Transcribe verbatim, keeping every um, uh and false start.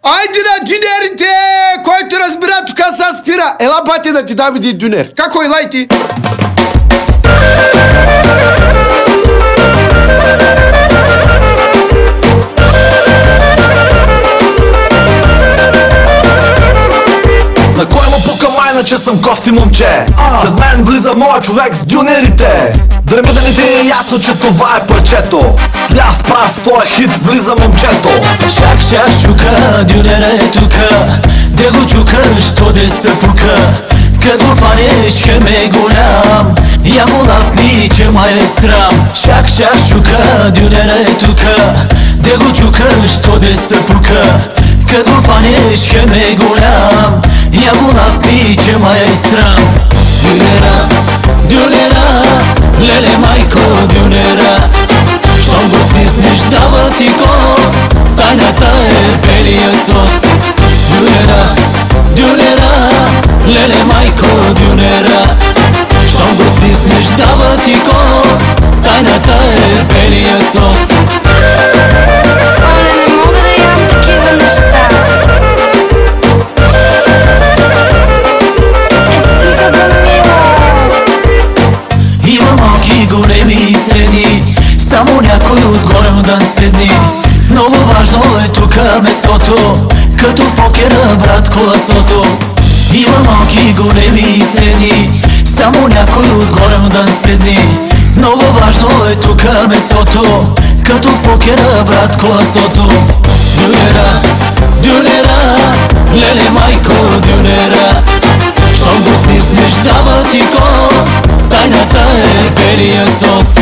Айде на дюнерите! Който разбира, тук се спира. Ела, бате, да ти дам един дюнер. Како ела и ти? На кой му пука майна, че съм кофти момче? След мен влиза моя човек с дюнерите. Дали да не ти е ясно, че това е парчето? С ляв прав в твоя хит влиза момчето. Шак, шак, шука, дюнера е тука. Де го чукаш, то де се пука. Къд го фанеш, хем е голям. Я го лапни, че май е срам. Шак, шак, шука, дюнера е тука. Де го чукаш, то де се пука. Къд го фанеш, хем е голям. Я го лапни, че май е срам. Дюнера, дюнера, леле майко, дюнера. Щом го стиснеш, дава ти кос. Тайната е белия сос. Дюнера, дюнера, леле майко, дюнера. Щом го стиснеш, дава ти кос. Тайната е белия сос. Оле, не мога да ям такива неща. Е, стига бе, мило. Има малки, големи и средни. Само някой отгоре да седни. Много важно е тука месото. Като в покера, брат, колесото. Има малки, големи и средни. Само някой отгоре да седни. Много важно е тука месото. Като в покера, брат, колесото. Дюнера, дюнера, леле майко, дюнера. Щом го стиснеш, дава ти кос. Тайната е белия сос.